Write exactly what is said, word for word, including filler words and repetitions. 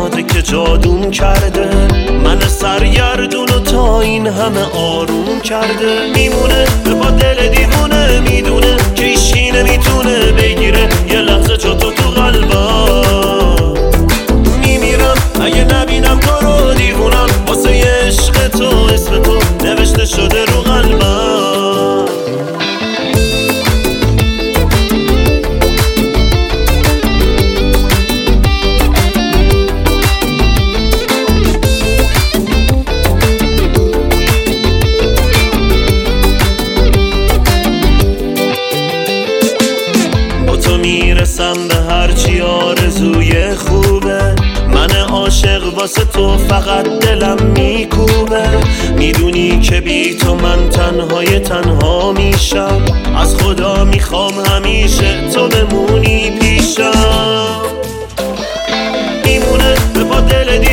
میاده که جادوم کرده، من سرگردونو تا این همه آروم کرده. میمونه به پا دل دیوونه، میدونه که ایشی نمیتونه بگیره یه لحظه جا تو تو قلبم. میمیرم اگه نبینم تو رو، دیوونم واسه یه عشق تو، اسم تو نوشته شده رو قلبم. میرسم به هرچی آرزوی خوبه، من عاشق واسه تو فقط دلم میکوبه. میدونی که بی تو من تنهای تنها میشم، از خدا میخوام همیشه تو بمونی پیشم. میمونه به پا دل